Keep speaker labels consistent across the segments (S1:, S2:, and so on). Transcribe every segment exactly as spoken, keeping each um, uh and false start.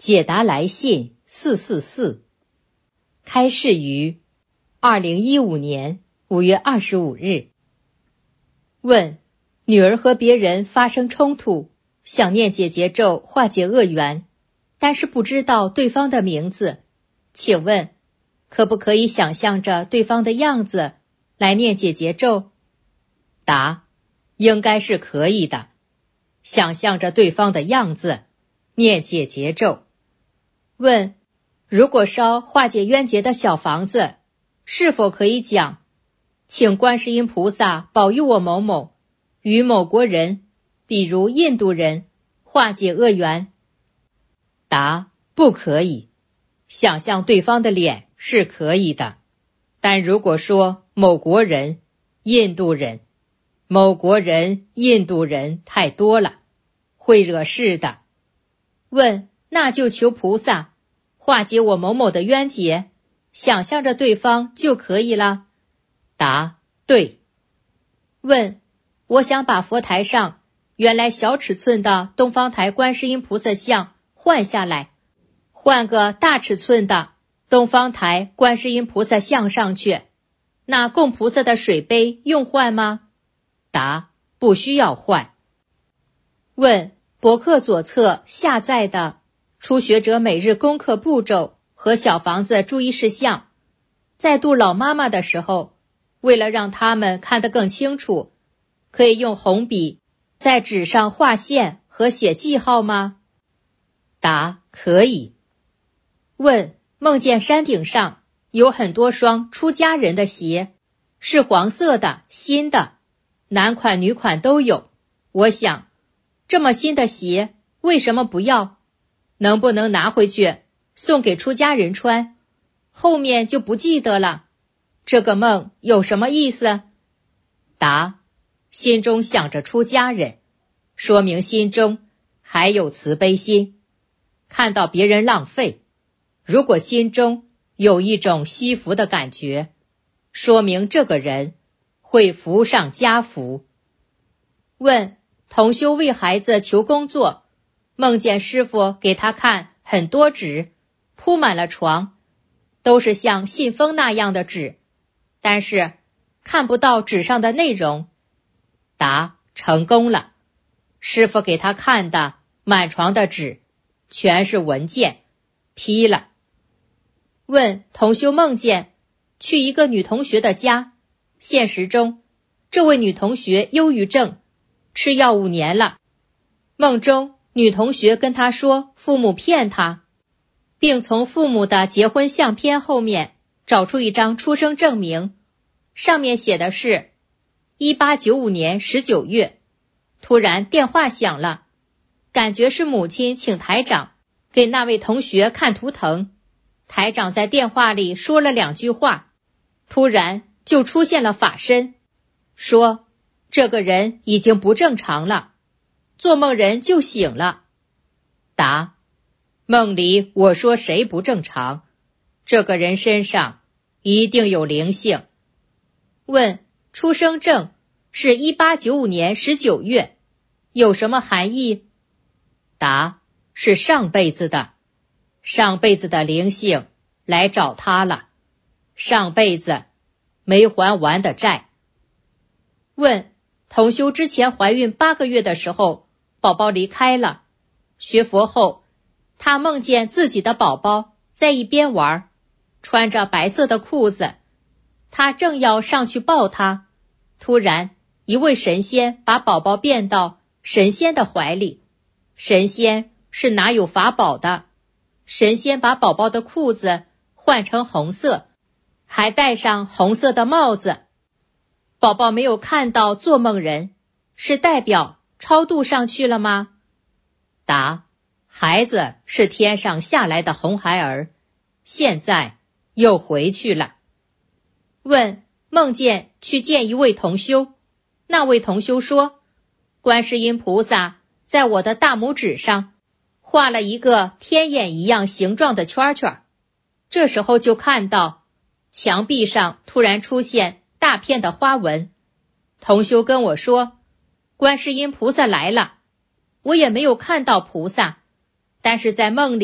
S1: 解答来信四四四，开示于二零一五年五月二十五日。问：女儿和别人发生冲突，想念解结咒化解恶缘，但是不知道对方的名字，请问可不可以想象着对方的样子来念解结咒？答：应该是可以的。想象着对方的样子念解结咒。问：如果烧化解冤结的小房子，是否可以讲请观世音菩萨保佑我某某与某国人，比如印度人，化解恶缘？答：不可以。想象对方的脸是可以的，但如果说某国人、印度人，某国人、印度人太多了，会惹事的。问：那就求菩萨化解我某某的冤结，想象着对方就可以了？答：对。问：我想把佛台上原来小尺寸的东方台观世音菩萨像换下来，换个大尺寸的东方台观世音菩萨像上去，那供菩萨的水杯用换吗？答：不需要换。问：博客左侧下载的初学者每日功课步骤和小房子注意事项，在度老妈妈的时候，为了让他们看得更清楚，可以用红笔在纸上画线和写记号吗？答：可以。问：梦见山顶上有很多双出家人的鞋，是黄色的，新的，男款女款都有。我想，这么新的鞋为什么不要？能不能拿回去送给出家人穿？后面就不记得了。这个梦有什么意思？答：心中想着出家人，说明心中还有慈悲心。看到别人浪费，如果心中有一种惜福的感觉，说明这个人会福上加福。问：同修为孩子求工作，梦见师父给他看很多纸，铺满了床，都是像信封那样的纸，但是看不到纸上的内容。答：成功了。师父给他看的满床的纸全是文件，批了。问：同修梦见去一个女同学的家，现实中这位女同学忧郁症，吃药五年了。梦中女同学跟她说父母骗她，并从父母的结婚相片后面找出一张出生证明，上面写的是一八九五年十九月。突然电话响了，感觉是母亲请台长给那位同学看图腾。台长在电话里说了两句话，突然就出现了法身，说这个人已经不正常了，做梦人就醒了。答：梦里我说谁不正常？这个人身上一定有灵性。问：出生证是一八九五年十九月，有什么含义？答：是上辈子的，上辈子的灵性来找他了，上辈子没还完的债。问：同修之前怀孕八个月的时候，宝宝离开了，学佛后她梦见自己的宝宝在一边玩，穿着白色的裤子，她正要上去抱他，突然一位神仙把宝宝变到神仙的怀里。神仙是哪有法宝的？神仙把宝宝的裤子换成红色，还戴上红色的帽子。宝宝没有看到做梦人，是代表超度上去了吗？答：孩子是天上下来的红孩儿，现在又回去了。问：梦见去见一位同修，那位同修说，观世音菩萨在我的大拇指上画了一个天眼一样形状的圈圈，这时候就看到墙壁上突然出现大片的花纹。同修跟我说，观世音菩萨来了，我也没有看到菩萨，但是在梦里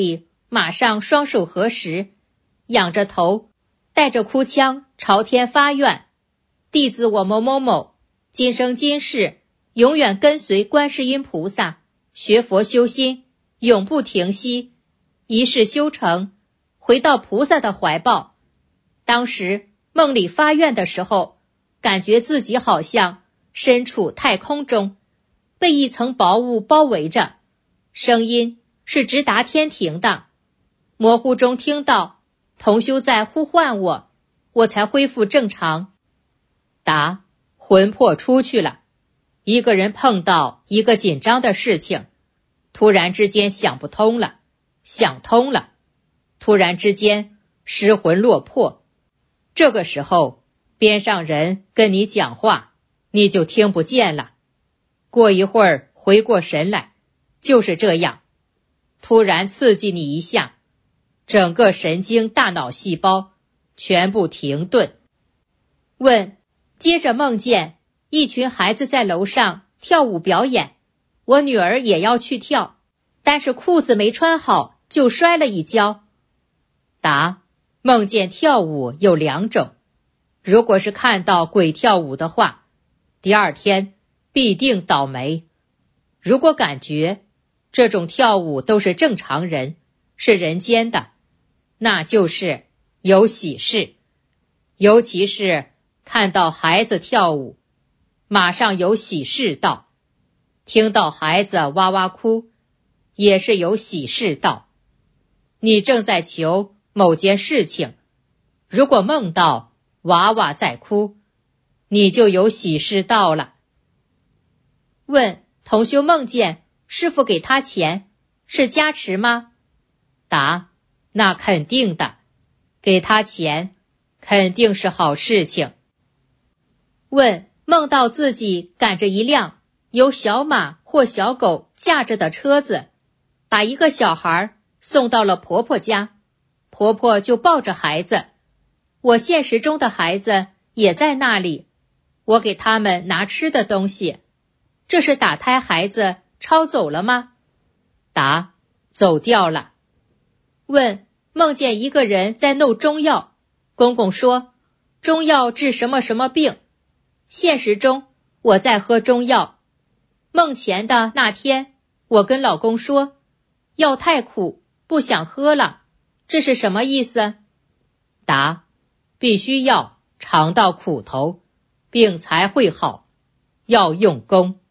S1: 马上双手合十，仰着头，带着哭腔朝天发愿：弟子我某某某，今生今世永远跟随观世音菩萨，学佛修心，永不停息，一世修成，回到菩萨的怀抱。当时梦里发愿的时候，感觉自己好像身处太空中，被一层薄雾包围着，声音是直达天庭的。模糊中听到同修在呼唤我，我才恢复正常。答：魂魄出去了。一个人碰到一个紧张的事情，突然之间想不通了，想通了，突然之间失魂落魄。这个时候边上人跟你讲话，你就听不见了。过一会儿回过神来，就是这样，突然刺激你一下，整个神经大脑细胞全部停顿。问：接着梦见一群孩子在楼上跳舞表演，我女儿也要去跳，但是裤子没穿好就摔了一跤。答：梦见跳舞有两种，如果是看到鬼跳舞的话，第二天必定倒霉。如果感觉这种跳舞都是正常人，是人间的，那就是有喜事。尤其是看到孩子跳舞，马上有喜事到。听到孩子哇哇哭，也是有喜事到。你正在求某件事情，如果梦到娃娃在哭，你就有喜事到了。问：同修梦见师父给他钱，是加持吗？答：那肯定的，给他钱肯定是好事情。问：梦到自己赶着一辆由小马或小狗驾着的车子，把一个小孩送到了婆婆家，婆婆就抱着孩子，我现实中的孩子也在那里，我给他们拿吃的东西，这是打胎孩子抄走了吗？答：走掉了。问：梦见一个人在弄中药，公公说中药治什么什么病，现实中我在喝中药，梦前的那天我跟老公说药太苦，不想喝了，这是什么意思？答：必须要尝到苦头，病才会好，要用功。